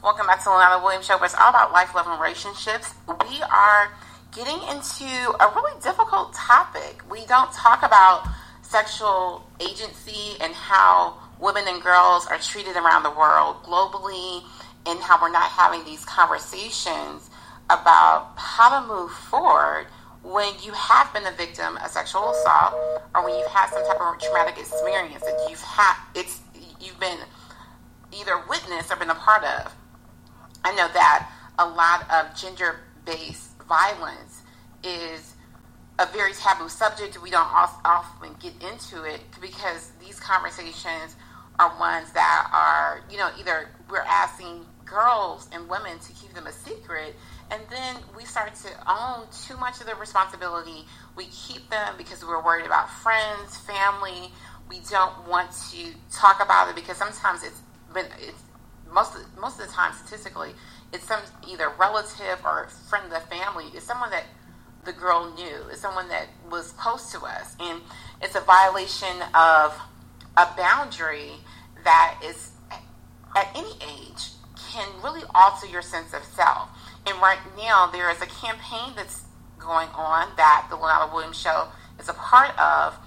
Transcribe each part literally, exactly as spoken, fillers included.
Welcome back to the Lana Williams Show, where it's all about life, love, and relationships. We are getting into a really difficult topic. We don't talk about sexual agency and how women and girls are treated around the world globally, and how we're not having these conversations about how to move forward when you have been a victim of sexual assault, or when you've had some type of traumatic experience that you've had, it's you've been either witnessed or been a part of. I know that a lot of gender-based violence is a very taboo subject. We don't often get into it because these conversations are ones that are, you know, either we're asking girls and women to keep them a secret, and then we start to own too much of the responsibility. We keep them because we're worried about friends, family. We don't want to talk about it because sometimes it's been, it's most of, most of the time, statistically, it's some either relative or friend of the family. It's someone that the girl knew. It's someone that was close to us, and it's a violation of a boundary that is, at any age, can really alter your sense of self. And right now, there is a campaign that's going on that the Lana Williams Show is a part of,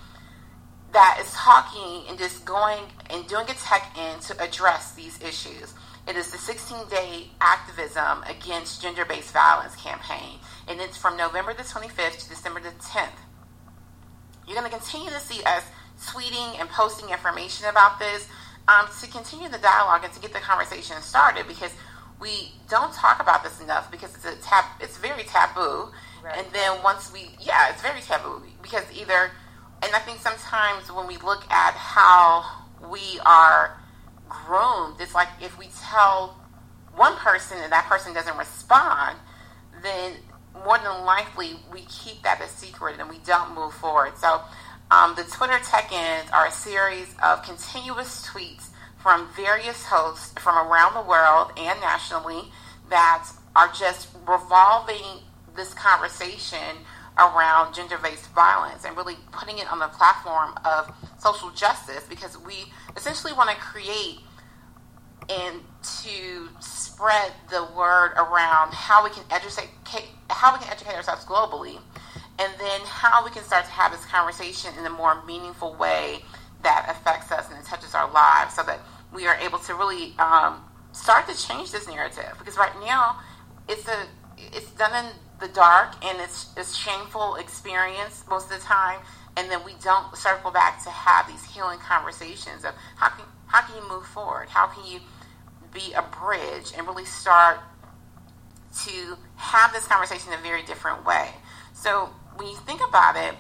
that is talking and just going and doing a tech-in to address these issues. It is the sixteen-day activism against gender-based violence campaign, and it's from November the twenty-fifth to December the tenth. You're going to continue to see us tweeting and posting information about this um, to continue the dialogue and to get the conversation started, because we don't talk about this enough because it's a tab. It's very taboo. Right. And then once we, yeah, it's very taboo because either, and I think sometimes when we look at how we are groomed, it's like if we tell one person and that person doesn't respond, then more than likely we keep that a secret and we don't move forward. So um, the Twitter Tech-Ins are a series of continuous tweets from various hosts from around the world and nationally that are just revolving this conversation around gender-based violence and really putting it on the platform of social justice, because we essentially want to create and to spread the word around how we can educate how we can educate ourselves globally, and then how we can start to have this conversation in a more meaningful way that affects us and it touches our lives, so that we are able to really um, start to change this narrative. Because right now, it's a it's done in the dark, and it's a shameful experience most of the time, and then we don't circle back to have these healing conversations of how can how can you move forward? How can you be a bridge and really start to have this conversation in a very different way? So when you think about it,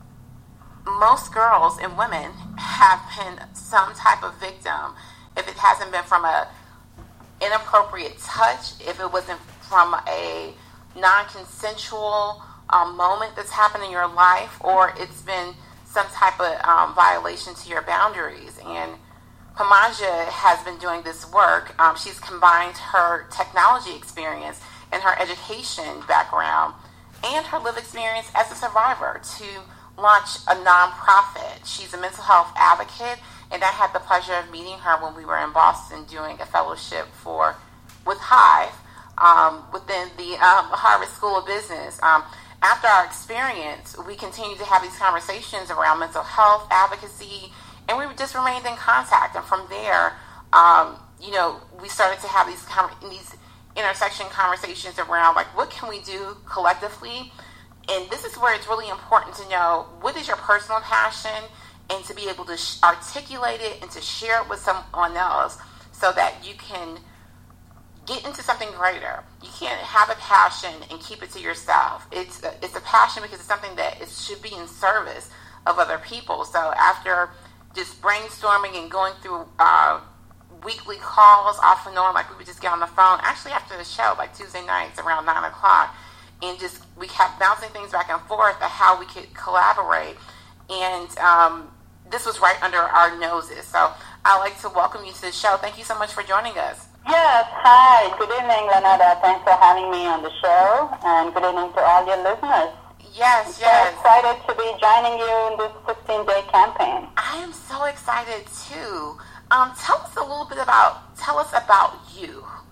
most girls and women have been some type of victim. If it hasn't been from a inappropriate touch, if it wasn't from a non-consensual um, moment that's happened in your life, or it's been some type of um, violation to your boundaries. And Pamaja has been doing this work. Um, she's combined her technology experience and her education background and her lived experience as a survivor to launch a nonprofit. She's a mental health advocate, and I had the pleasure of meeting her when we were in Boston doing a fellowship for with Hive um, within the um, Harvard School of Business. Um, after our experience, we continued to have these conversations around mental health advocacy, and we just remained in contact. And from there, um, you know, we started to have these these intersection conversations around, like, what can we do collectively? And this is where it's really important to know what is your personal passion, and to be able to sh- articulate it and to share it with someone else so that you can get into something greater. You can't have a passion and keep it to yourself. It's a, it's a passion because it's something that it should be in service of other people. So after just brainstorming and going through uh, weekly calls off and on, like we would just get on the phone, actually after the show, like Tuesday nights around nine o'clock, and just we kept bouncing things back and forth of how we could collaborate. And um, this was right under our noses. So I'd like to welcome you to the show. Thank you so much for joining us. Yes, hi. Good evening, Lanada. Thanks for having me on the show, and good evening to all your listeners. Yes, I'm yes. so excited to be joining you in this fifteen-day campaign. I am so excited, too. Um, tell us a little bit about, tell us about you.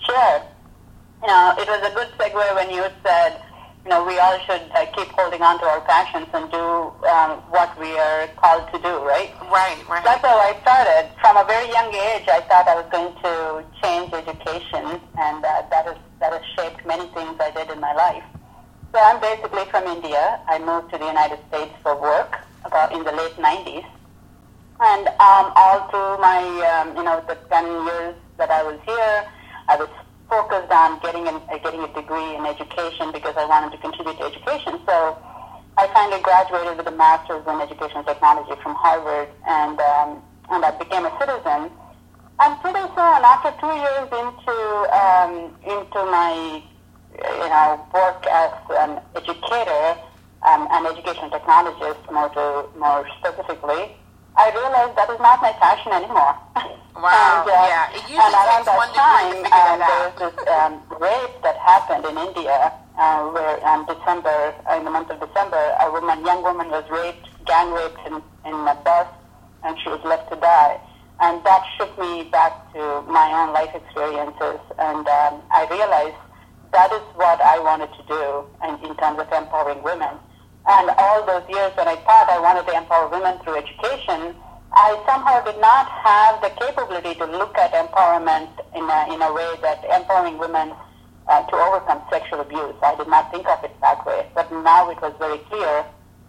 Sure. You know, it was a good segue when you said, you know, we all should uh, keep holding on to our passions and do um, what we are called to do, right? Right, right. That's how I started. From a very young age, I thought I was going to change education, and uh, that, is, that has shaped many things I did in my life. So I'm basically from India. I moved to the United States for work about in the late nineties. And um, all through my, um, you know, the ten years that I was here, I was focused on getting a, getting a degree in education because I wanted to contribute to education. So I finally graduated with a master's in educational technology from Harvard, and um, and I became a citizen. And pretty soon, after two years into um, into my you know work as an educator, um, an educational technologist, more to more specifically, I realized that is not my passion anymore. Wow, and, uh, yeah. It usually and around takes that one time, degree to figure um, that there out. was this um, rape that happened in India, uh, where in December, uh, in the month of December, a woman, young woman was raped, gang raped in, in a bus, and she was left to die. And that shook me back to my own life experiences, and um, I realized that is what I wanted to do in, in terms of empowering women. And all those years when I thought I wanted to empower women through education, I somehow did not have the capability to look at empowerment in a, in a way that empowering women uh, to overcome sexual abuse. I did not think of it that way, but now it was very clear.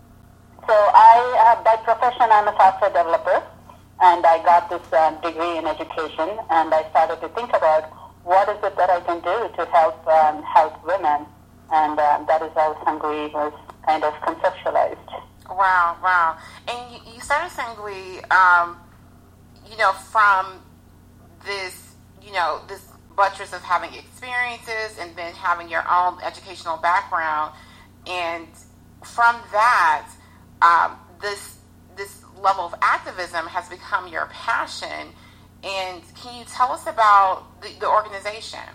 So I, uh, by profession, I'm a software developer, and I got this uh, degree in education, and I started to think about what is it that I can do to help um, help women, and uh, that is how Sangui was kind of conceptualized. Wow, wow. And you, you started Sangui, um, you know, from this, you know, this buttress of having experiences and then having your own educational background. And from that, um, this this level of activism has become your passion. And can you tell us about the, the organization?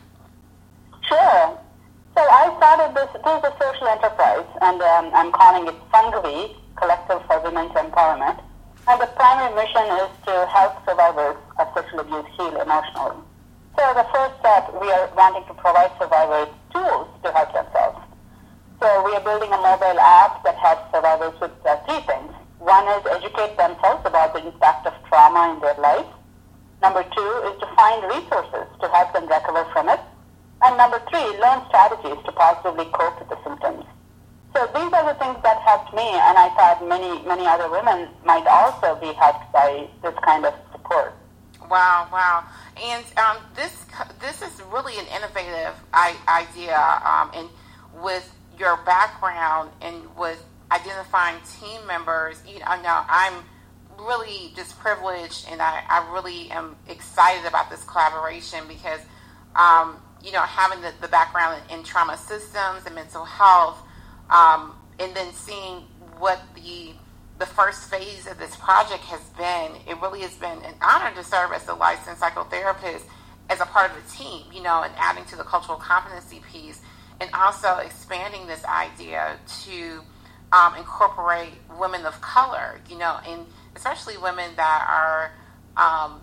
Sure. So I started this, this is a social enterprise, and um, I'm calling it Sangvi, Collective for Women's Empowerment. And the primary mission is to help survivors of sexual abuse heal emotionally. So the first step, we are wanting to provide survivors tools to help themselves. So we are building a mobile app that helps survivors with uh, three things. One is educate themselves about the impact of trauma in their life. Number two is to find resources to help them recover from it. And number three, learn strategies to positively cope with the symptoms. So these are the things that helped me, and I thought many, many other women might also be helped by this kind of support. Wow, wow. And um, this this is really an innovative I- idea, um, and with your background and with identifying team members, you know, now I'm really just privileged, and I, I really am excited about this collaboration because um, you know, having the, the background in, in trauma systems and mental health, um, and then seeing what the the first phase of this project has been, it really has been an honor to serve as a licensed psychotherapist as a part of the team, you know, and adding to the cultural competency piece, and also expanding this idea to um, incorporate women of color, you know, and especially women that are um,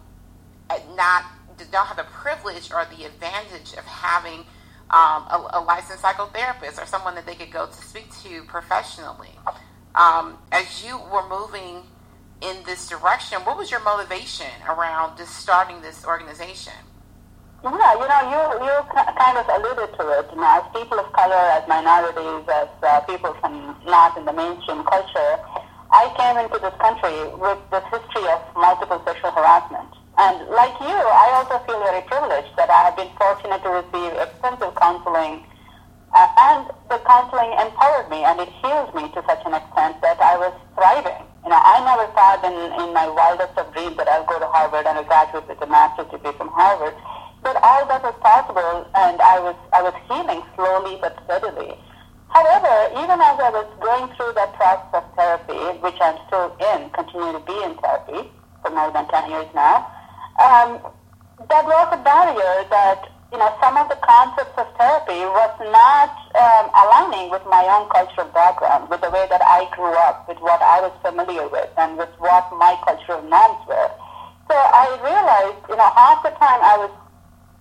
not don't have the privilege or the advantage of having um, a, a licensed psychotherapist or someone that they could go to speak to professionally. Um, as you were moving in this direction, what was your motivation around just starting this organization? Yeah, you know, you, you kind of alluded to it. You know, as people of color, as minorities, as uh, people from not in the mainstream culture, I came into this country with this history of multiple sexual harassment. And like you, I also feel very privileged that I have been fortunate to receive extensive counseling, uh, and the counseling empowered me and it healed me to such an extent that I was thriving. You know, I never thought in, in my wildest of dreams that I'll go to Harvard and I'll graduate with a master's degree from Harvard. But all that was possible, and I was I was healing slowly but steadily. However, even as I was going through that process of therapy, which I'm still in, continue to be in therapy for more than ten years now, Um, that was a barrier that, you know, some of the concepts of therapy was not um, aligning with my own cultural background, with the way that I grew up, with what I was familiar with, and with what my cultural norms were. So I realized, you know, half the time I was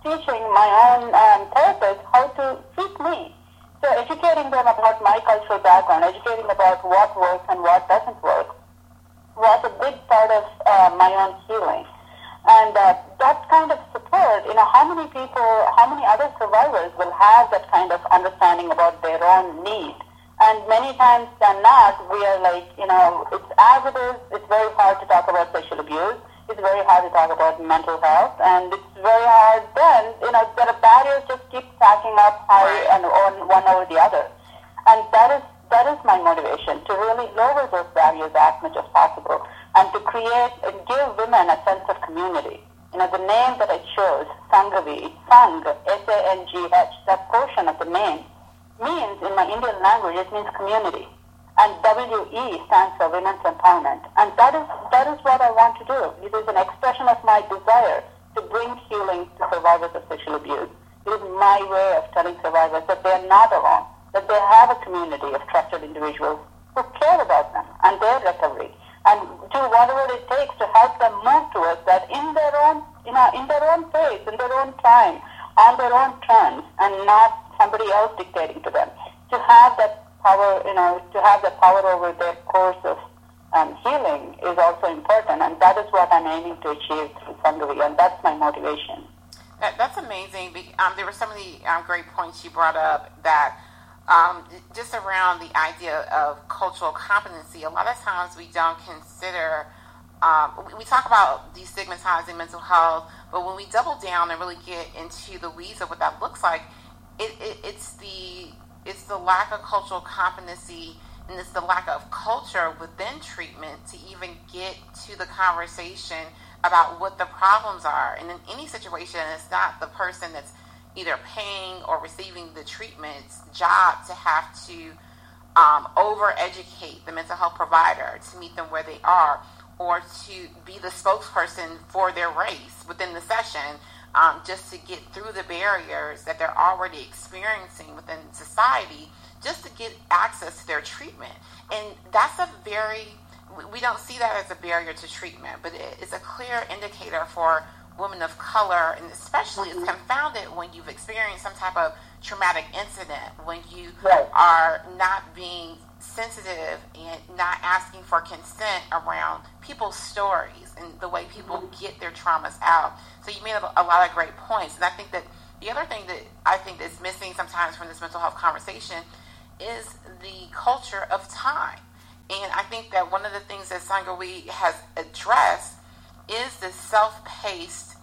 teaching my own um, therapists how to treat me. So educating them about my cultural background, educating about what works and what doesn't work, was a big part of uh, my own healing. And uh, that kind of support, you know, how many people, how many other survivors will have that kind of understanding about their own need? And many times than not, we are like, you know, it's as it is, it's very hard to talk about sexual abuse. It's very hard to talk about mental health. And it's very hard then, you know, there are barriers just keep stacking up high and on one over the other. And that is that is my motivation, to really lower those barriers as much as possible and to create and give women a sense of community. You know, the name that I chose, Sanghavi, Sang, S A N G H, that portion of the name means, in my Indian language, it means community. And W E stands for Women's Empowerment. And that is that is what I want to do. It is an expression of my desire to bring healing to survivors of sexual abuse. It is my way of telling survivors that they are not alone, that they have a community of trusted individuals who care about them and their recovery, and do whatever it takes to help them move towards that in their own, you know, in their own pace, in their own time, on their own terms, and not somebody else dictating to them. To have that power, you know, to have that power over their course of um, healing is also important, and that is what I'm aiming to achieve through Sanghavi, and that's my motivation. That, that's amazing. Um, there were some of the um, great points you brought up that Um, just around the idea of cultural competency. A lot of times we don't consider, um, we, we talk about destigmatizing mental health, but when we double down and really get into the weeds of what that looks like, it, it, it's the it's the lack of cultural competency, and it's the lack of culture within treatment to even get to the conversation about what the problems are. And in any situation, it's not the person that's either paying or receiving the treatment's job to have to um, over-educate the mental health provider to meet them where they are, or to be the spokesperson for their race within the session, um, just to get through the barriers that they're already experiencing within society, just to get access to their treatment. And that's a very, we don't see that as a barrier to treatment, but it's a clear indicator for women of color, and especially it's confounded when you've experienced some type of traumatic incident, when you right. are not being sensitive and not asking for consent around people's stories and the way people mm-hmm. get their traumas out. So you made a, a lot of great points. And I think that the other thing that I think is missing sometimes from this mental health conversation is the culture of time. And I think that one of the things that Sanghavi has addressed is this self-paced,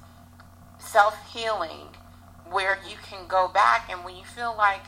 self-healing, where you can go back, and when you feel like,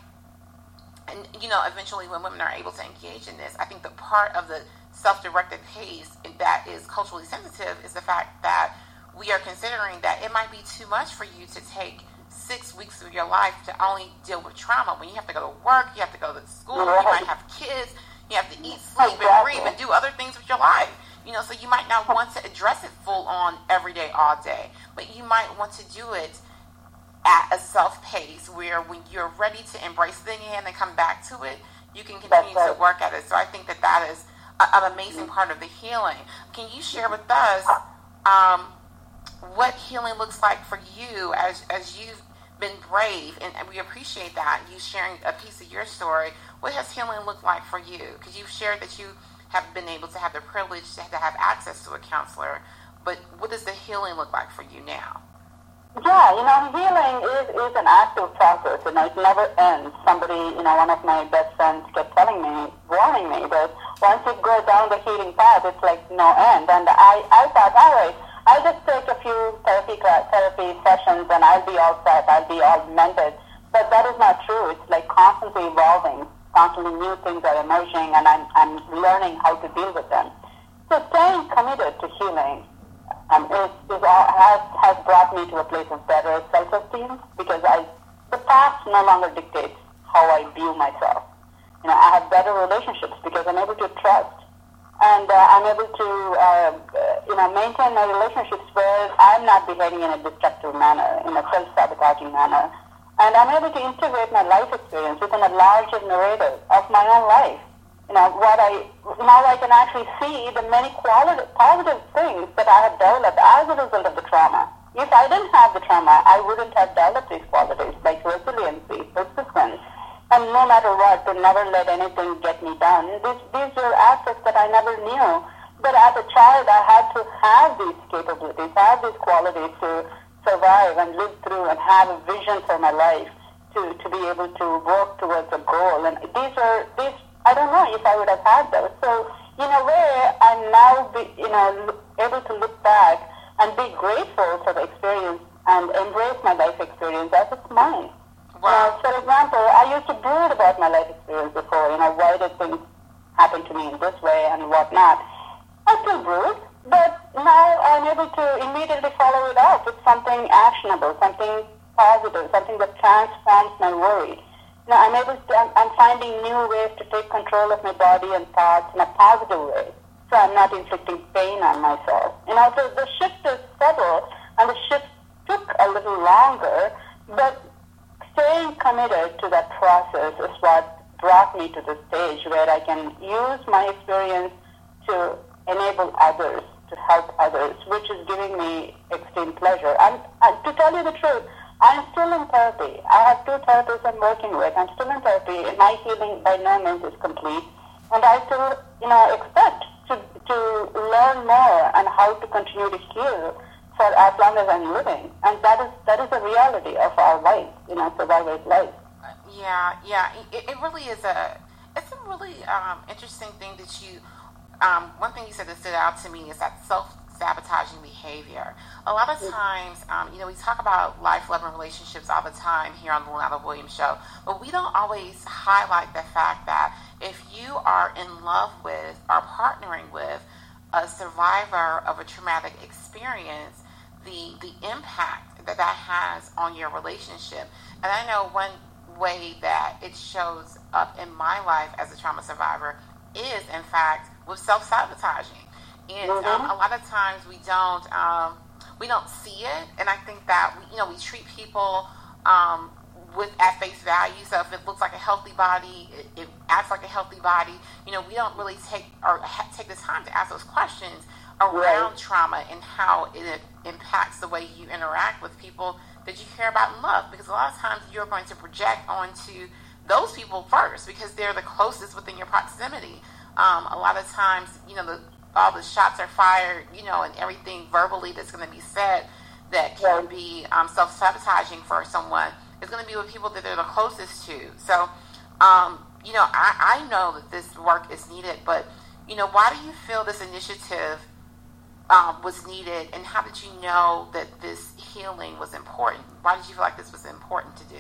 and you know, eventually when women are able to engage in this, I think the part of the self-directed pace that is culturally sensitive is the fact that we are considering that it might be too much for you to take six weeks of your life to only deal with trauma, when you have to go to work, you have to go to school, you might have kids, you have to eat, sleep, and breathe, and do other things with your life. You know, so you might not want to address it full on every day, all day, but you might want to do it at a self-pace where when you're ready to embrace it again and come back to it, you can continue right. to work at it. So I think that that is a, an amazing part of the healing. Can you share with us um, what healing looks like for you as, as you've been brave, and, and we appreciate that, you sharing a piece of your story. What has healing looked like for you? Because you've shared that you have been able to have the privilege to have access to a counselor, but what does the healing look like for you now? Yeah, you know, healing is, is an active process, you know, it never ends. Somebody, you know, one of my best friends kept telling me, warning me that once you go down the healing path, it's like no end. And I, I thought, all right, I'll just take a few therapy therapy sessions and I'll be all set, I'll be all mended. But that is not true. It's like constantly evolving. Constantly new things are emerging, and I'm, I'm learning how to deal with them. So staying committed to healing um, is, is all, has, has brought me to a place of better self-esteem, because I, the past no longer dictates how I view myself. You know, I have better relationships because I'm able to trust, and uh, I'm able to uh, you know, maintain my relationships where I'm not behaving in a destructive manner, in a self-sabotaging manner. And I'm able to integrate my life experience within a larger narrative of my own life. You know, what I, now I can actually see the many quality, positive things that I have developed as a result of the trauma. If I didn't have the trauma, I wouldn't have developed these qualities like resiliency, persistence, and no matter what, to never let anything get me down. These, these are aspects that I never knew. But as a child, I had to have these capabilities, have these qualities to survive and live through and have a vision for my life to, to be able to work towards a goal. And these are, these, I don't know if I would have had those. So in a way, I'm now, be, you know, able to look back and be grateful for the experience and embrace my life experience as it's mine. Wow. Uh, for example, I used to brood about my life experience before, you know, why did things happen to me in this way and whatnot. I still brood, but now I'm able to immediately follow it up with something actionable, something positive, something that transforms my worry. You know, I'm able to, I'm, I'm finding new ways to take control of my body and thoughts in a positive way. So I'm not inflicting pain on myself. You know, so the shift is subtle, and the shift took a little longer, but staying committed to that process is what brought me to the stage where I can use my experience to enable others, to help others, which is giving me extreme pleasure. And, and to tell you the truth, I'm still in therapy. I have two therapists I'm working with. I'm still in therapy. My healing by no means is complete. And I still, you know, expect to, to learn more and how to continue to heal for as long as I'm living. And that is that is the reality of our life, you know, survivor's life. Yeah, yeah. It, it really is a, it's a really um, interesting thing that you, um, one thing you said that stood out to me is that self-sabotaging behavior. A lot of times, um, you know, we talk about life-loving relationships all the time here on the Lynetta Williams Show, but we don't always highlight the fact that if you are in love with or partnering with a survivor of a traumatic experience, the the impact that that has on your relationship. And I know one way that it shows up in my life as a trauma survivor is, in fact, with self-sabotaging. And mm-hmm. um, a lot of times we don't um, we don't see it, and I think that we, you know, we treat people um, with at face value. So if it looks like a healthy body, it, it acts like a healthy body. You know, we don't really take or ha- take the time to ask those questions around right. trauma and how it impacts the way you interact with people that you care about and love. Because a lot of times you're going to project onto those people first because they're the closest within your proximity. Um, a lot of times, you know, the, all the shots are fired, you know, and everything verbally that's going to be said that can be um, self-sabotaging for someone is going to be with people that they're the closest to. So, um, you know, I, I know that this work is needed, but, you know, why do you feel this initiative um, was needed, and how did you know that this healing was important? Why did you feel like this was important to do?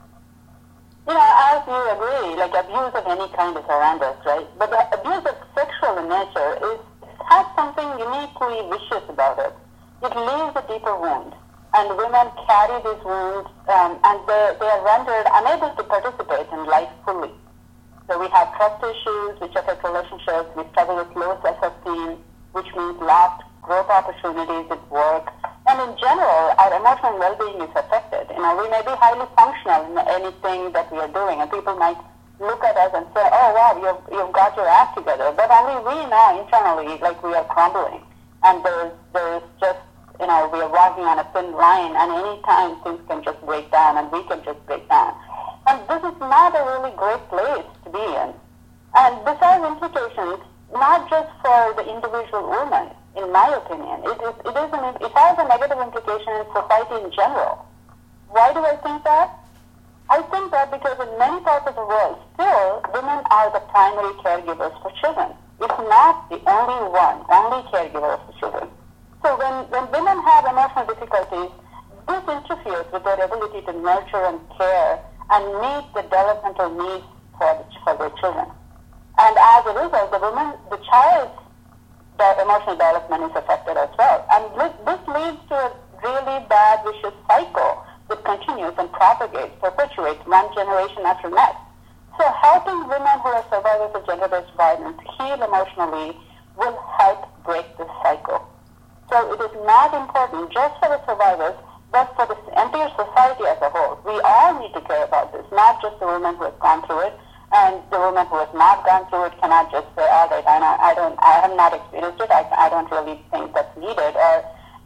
You know, as you agree, like abuse of any kind is horrendous, right? But the abuse of sexual in nature is has something uniquely vicious about it. It leaves a deeper wound, and women carry these wounds, um, and they, they are rendered unable to participate in life fully. So we have trust issues, which affect relationships. We struggle with low self-esteem, which means lost growth opportunities at work. And in general, our emotional well-being is affected. You know, we may be highly functional in anything that we are doing, and people might look at us and say, oh, wow, you've, you've got your act together. But only we know internally, like, we are crumbling. And there's, there's just, you know, we are walking on a thin line, and any time things can just break down, and we can just break down. And this is not a really great place to be in. And this has implications not just for the individual woman, in my opinion. It, is, it, is an, it has a negative implication in society in general. Why do I think that? I think that because in many parts of the world, still, women are the primary caregivers for children. If not the only one, only caregiver of the children. So when, when women have emotional difficulties, this interferes with their ability to nurture and care and meet the developmental needs for, the, for their children. And as a result, the woman, the child's the emotional development is affected as well. And this, this leads to a really bad, vicious cycle that continues and propagates, perpetuates one generation after next. So helping women who are survivors of gender-based violence heal emotionally will help break this cycle. So it is not important just for the survivors, but for the entire society as a whole. We all need to care about this, not just the women who have gone through it. And the woman who has not gone through it cannot just say, all right, I, know, I don't, I have not experienced it. I, I don't really think that's needed. Or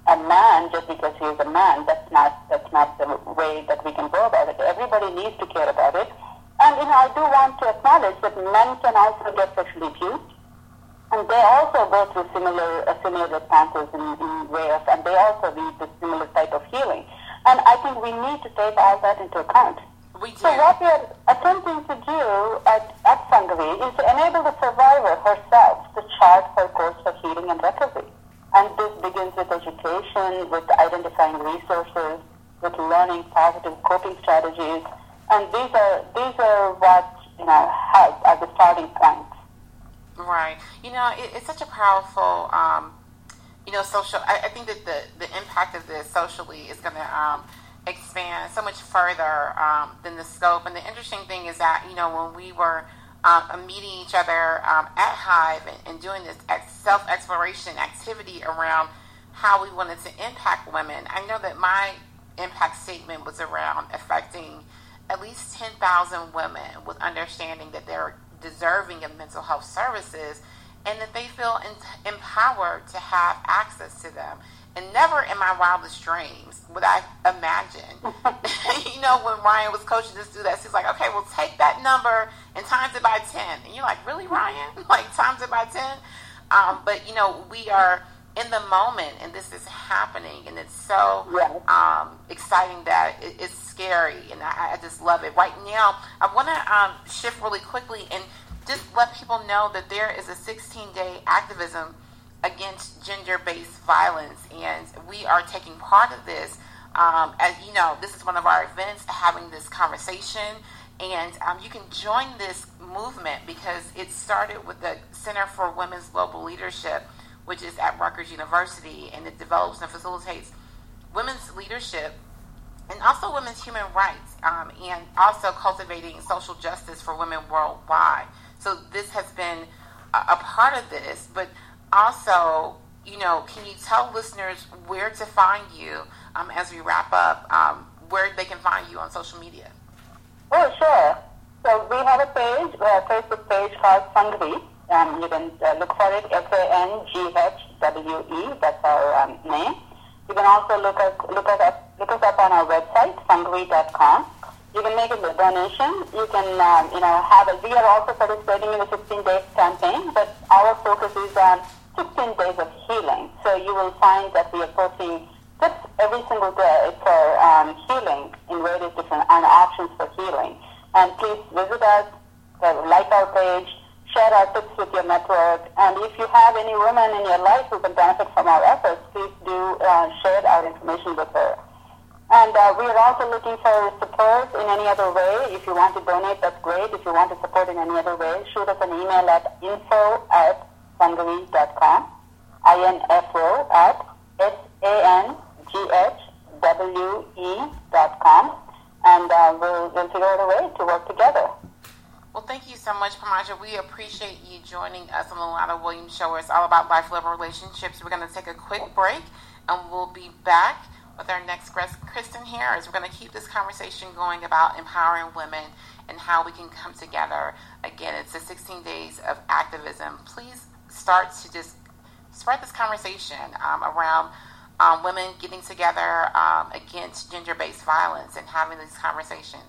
a man just because he is a man. That's not that's not the way that we can go about it. Everybody needs to care about it. And you know, I do want to acknowledge that men can also get sexually abused, and they also go through similar uh, similar responses in, in way of, and they also need the similar type of healing. And I think we need to take all that into account. We do. So what we are attempting to do at, at Sangavi is to enable the survivor herself to chart her course for healing and recovery. And this begins with education, with identifying resources, with learning positive coping strategies. And these are these are what, you know, help as the starting point. Right. You know, it, it's such a powerful, um, you know, social. I, I think that the, the impact of this socially is going to um, expand so much further um, than the scope. And the interesting thing is that, you know, when we were um, meeting each other um, at Hive and, and doing this self-exploration activity around how we wanted to impact women, I know that my impact statement was around affecting at least ten thousand women with understanding that they're deserving of mental health services and that they feel in, empowered to have access to them. And never in my wildest dreams would I imagine, you know, when Ryan was coaching us through that, he's like, okay, well, take that number and times it by ten. And you're like, really, Ryan? Like, times it by ten? Um, but, you know, we are in the moment, and this is happening, and it's so um, exciting that it, it's scary, and I, I just love it. Right now, I want to um, shift really quickly and just let people know that there is a sixteen-day activism against gender-based violence, and we are taking part of this. Um, as you know, this is one of our events, having this conversation, and um, you can join this movement because it started with the Center for Women's Global Leadership, which is at Rutgers University, and it develops and facilitates women's leadership and also women's human rights, um, and also cultivating social justice for women worldwide. So this has been a, a part of this, but also, you know, can you tell listeners where to find you um, as we wrap up, um, where they can find you on social media? Oh, sure. So we have a page, a Facebook page called Sangavi. Um, you can uh, look for it, S A N G H W E, that's our um, name. You can also look at look at us, look us up on our website, sangavi dot com. You can make a donation. You can, um, you know, have a, we are also participating in the sixteen day campaign, but our focus is on sixteen days of healing. So you will find that we are posting tips every single day for um, healing in various different and options for healing. And please visit us, uh, like our page, share our tips with your network, and if you have any woman in your life who can benefit from our efforts, please do uh, share our information with her. And uh, we are also looking for support in any other way. If you want to donate, that's great. If you want to support in any other way, shoot us an email at info at sangavi dot com, I N F O at S A N G H W E dot com, and uh, we'll, we'll figure out a way to work together. Well, thank you so much, Poomaja. We appreciate you joining us on the Lana Williams Show, where it's all about life, love, and relationships. We're going to take a quick break, and we'll be back with our next guest, Kristen Harris. We're going to keep this conversation going about empowering women and how we can come together. Again, it's the sixteen days of activism. Please start to just spread this conversation um, around um, women getting together um, against gender-based violence and having these conversations.